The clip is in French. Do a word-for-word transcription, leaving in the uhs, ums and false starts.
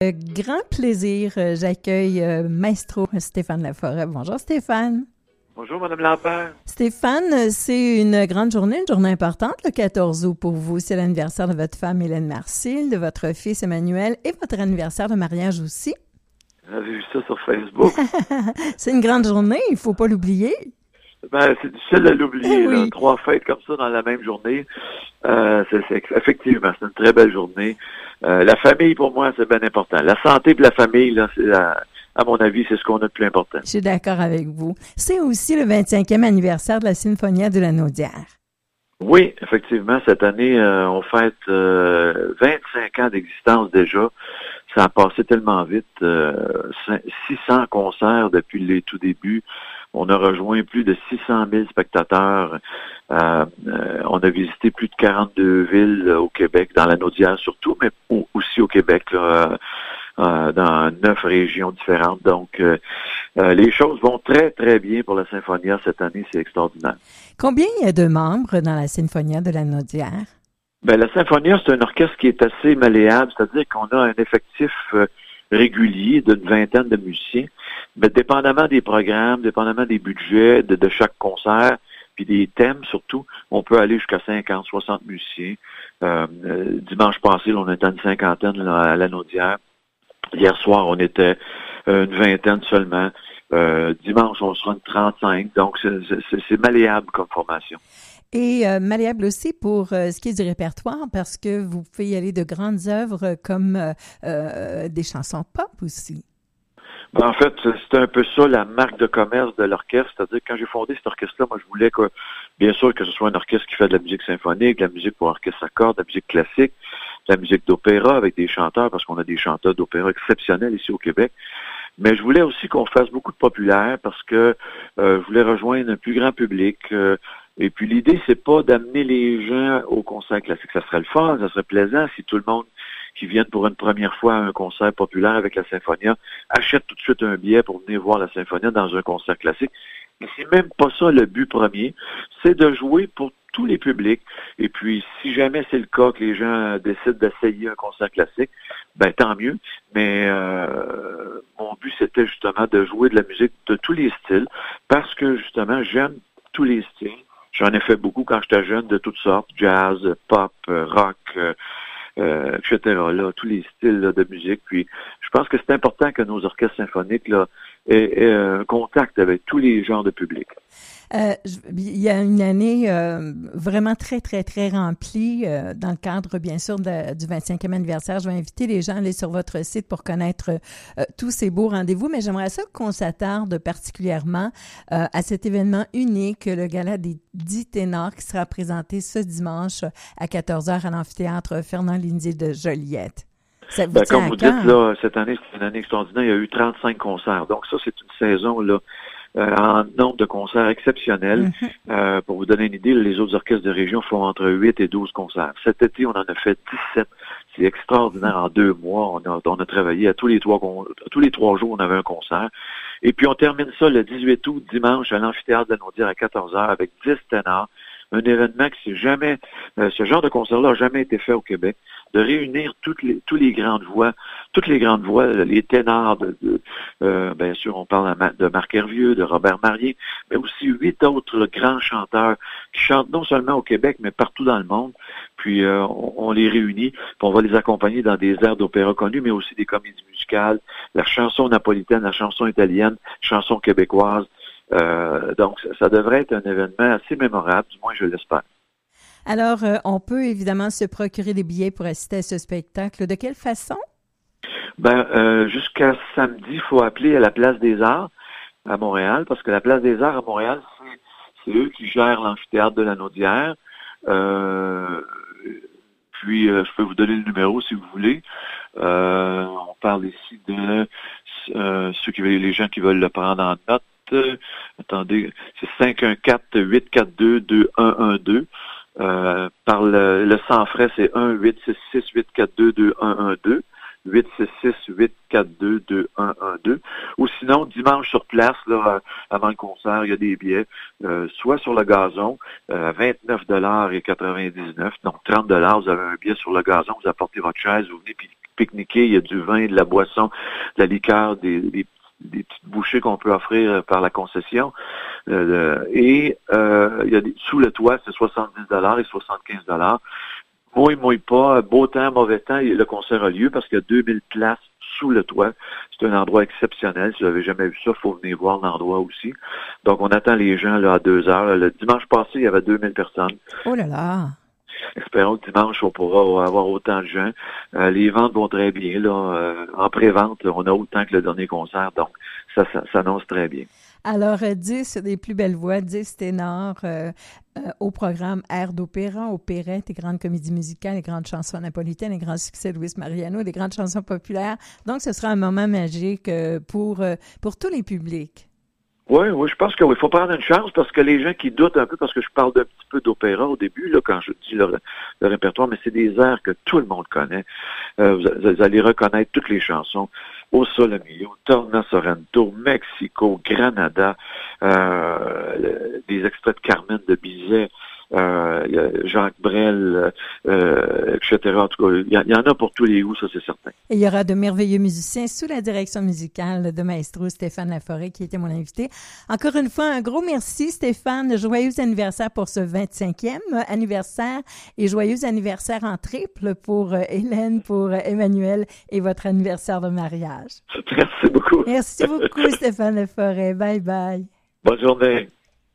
Euh, grand plaisir, euh, j'accueille euh, Maestro Stéphane Laforêt. Bonjour Stéphane. Bonjour Madame Lambert. Stéphane, euh, c'est une grande journée, une journée importante, le quatorze août pour vous. C'est l'anniversaire de votre femme Hélène Marcille, de votre fils Emmanuel et votre anniversaire de mariage aussi. J'avais vu ça sur Facebook. C'est une grande journée, il ne faut pas l'oublier. Ben, c'est difficile de l'oublier, Eh oui. là. Trois fêtes comme ça dans la même journée. Euh, c'est, c'est, effectivement, c'est une très belle journée. Euh, la famille, pour moi, c'est bien important. La santé de la famille, là, c'est la, à mon avis, c'est ce qu'on a de plus important. Je suis d'accord avec vous. C'est aussi le vingt-cinquième anniversaire de la Sinfonia de la Naudière. Oui, effectivement, cette année, euh, on fête euh, vingt-cinq ans d'existence déjà. Ça a passé tellement vite. Euh, six cents concerts depuis les tout débuts. On a rejoint plus de six cent mille spectateurs. Euh, euh, on a visité plus de quarante-deux villes euh, au Québec, dans la Naudière surtout, mais au, aussi au Québec, là, euh, dans neuf régions différentes. Donc, euh, euh, les choses vont très, très bien pour la Symphonia cette année. C'est extraordinaire. Combien il y a de membres dans la Sinfonia de la Naudière? Ben, la Symphonia, c'est un orchestre qui est assez malléable, c'est-à-dire qu'on a un effectif euh, régulier d'une vingtaine de musiciens, mais dépendamment des programmes, dépendamment des budgets de, de chaque concert, puis des thèmes surtout, on peut aller jusqu'à cinquante, soixante musiciens. Euh, euh, dimanche passé, là, on était une cinquantaine là, à la Naudière. Hier soir, on était euh, une vingtaine seulement. Euh, dimanche, on sera une trente-cinq, donc c'est, c'est, c'est malléable comme formation. Et euh, malléable aussi pour euh, ce qui est du répertoire, parce que vous pouvez y aller de grandes œuvres comme euh, euh, des chansons pop aussi. Ben, en fait, c'est un peu ça la marque de commerce de l'orchestre. C'est-à-dire que quand j'ai fondé cet orchestre-là, moi, je voulais que, bien sûr, que ce soit un orchestre qui fait de la musique symphonique, de la musique pour orchestre à cordes, de la musique classique, de la musique d'opéra avec des chanteurs, parce qu'on a des chanteurs d'opéra exceptionnels ici au Québec. Mais je voulais aussi qu'on fasse beaucoup de populaire parce que euh, je voulais rejoindre un plus grand public. Euh, et puis l'idée, c'est pas d'amener les gens au concert classique. Ça serait le fun, ça serait plaisant si tout le monde qui vient pour une première fois à un concert populaire avec la Symphonia achète tout de suite un billet pour venir voir la Symphonia dans un concert classique. Mais c'est même pas ça le but premier. C'est de jouer pour tous les publics. Et puis, si jamais c'est le cas que les gens décident d'essayer un concert classique, ben tant mieux. Mais euh, mon but, c'était justement de jouer de la musique de tous les styles parce que justement, j'aime tous les styles. J'en ai fait beaucoup quand j'étais jeune, de toutes sortes, jazz, pop, rock, euh, euh, et cetera. Là, tous les styles là, de musique. Puis, je pense que c'est important que nos orchestres symphoniques là, aient, aient un contact avec tous les genres de public. Euh, je, il y a une année euh, vraiment très, très, très remplie euh, dans le cadre, bien sûr, de, du vingt-cinquième anniversaire. Je vais inviter les gens à aller sur votre site pour connaître euh, tous ces beaux rendez-vous, mais j'aimerais ça qu'on s'attarde particulièrement euh, à cet événement unique, le Gala des dix ténors qui sera présenté ce dimanche à quatorze heures à l'amphithéâtre Fernand-Lindsay de Joliette. Ça vous ben, tient comme à vous cœur? dites, là, cette année, c'est une année extraordinaire. Il y a eu trente-cinq concerts. Donc ça, c'est une saison là euh, en nombre de concerts exceptionnels. Mm-hmm. Euh, pour vous donner une idée, les autres orchestres de région font entre huit et douze concerts. Cet été, on en a fait dix-sept. C'est extraordinaire. En deux mois, on a, on a travaillé à tous les trois à tous les trois jours, on avait un concert. Et puis on termine ça le dix-huit août, dimanche, à l'amphithéâtre de la Naudière à quatorze heures avec dix ténors. Un événement qui s'est jamais, euh, ce genre de concert-là n'a jamais été fait au Québec, de réunir toutes les, toutes les grandes voix, toutes les grandes voix, les ténors de, de euh, bien sûr, on parle de Marc Hervieux, de Robert Marier, mais aussi huit autres grands chanteurs qui chantent non seulement au Québec, mais partout dans le monde. Puis euh, on, on les réunit, puis on va les accompagner dans des airs d'opéra connus, mais aussi des comédies musicales, la chanson napolitaine, la chanson italienne, chanson québécoise. Euh, donc, ça, ça devrait être un événement assez mémorable, du moins je l'espère. Alors, euh, on peut évidemment se procurer des billets pour assister à ce spectacle. De quelle façon? Ben, euh, jusqu'à samedi, il faut appeler à la Place des Arts à Montréal, parce que la Place des Arts à Montréal, c'est, c'est eux qui gèrent l'amphithéâtre de la Naudière. Euh, puis, euh, je peux vous donner le numéro si vous voulez. Euh, on parle ici de euh, ceux qui veulent, les gens qui veulent le prendre en note. Euh, attendez, c'est cinq un quatre, huit quatre deux, deux un un deux. Euh, par le, le sans frais, c'est un huit six six, huit quatre deux, deux un un deux. huit six six, huit quatre deux, deux un un deux. Ou sinon, dimanche sur place, là, avant le concert, il y a des billets, euh, soit sur le gazon, euh, à vingt-neuf dollars et quatre-vingt-dix-neuf. Donc, trente dollars, vous avez un billet sur le gazon, vous apportez votre chaise, vous venez, puis pique-niquer, il y a du vin, de la boisson, de la liqueur, des, des, des petites bouchées qu'on peut offrir par la concession. Euh, et euh, il y a des, sous le toit, c'est soixante-dix dollars et soixante-quinze dollars. Mouille, mouille pas, beau temps, mauvais temps, le concert a lieu parce qu'il y a deux mille places sous le toit. C'est un endroit exceptionnel. Si vous n'avez jamais vu ça, il faut venir voir l'endroit aussi. Donc, on attend les gens là à deux heures. Là. Le dimanche passé, il y avait deux mille personnes. Oh là là! Espérons que dimanche, on pourra avoir autant de gens. Euh, les ventes vont très bien. Là. Euh, en pré-vente, là, on a autant que le dernier concert. Donc, ça, ça, ça s'annonce très bien. Alors, dix des plus belles voix, dix ténors euh, euh, au programme air d'opéra, opérette, les grandes comédies musicales, les grandes chansons napolitaines, les grands succès de Luis Mariano, les grandes chansons populaires. Donc, ce sera un moment magique euh, pour, euh, pour tous les publics. Oui, oui, je pense qu'il oui, faut prendre une chance parce que les gens qui doutent un peu, parce que je parle d'un petit peu d'opéra au début, là, quand je dis le, le répertoire, mais c'est des airs que tout le monde connaît. Euh, vous, vous allez reconnaître toutes les chansons. Au Sole Mio, Torna Sorrento, Mexico, Granada, euh, des extraits de Carmen de Bizet, euh, Jacques Brel, euh, et cetera. En tout cas, il y, y en a pour tous les goûts, ça c'est certain. Et il y aura de merveilleux musiciens sous la direction musicale de maestro Stéphane Laforêt, qui était mon invité. Encore une fois, un gros merci Stéphane. Joyeux anniversaire pour ce vingt-cinquième anniversaire et joyeux anniversaire en triple pour Hélène, pour Emmanuel et votre anniversaire de mariage. Merci beaucoup. Merci beaucoup Stéphane Laforêt. Bye bye. Bonne journée.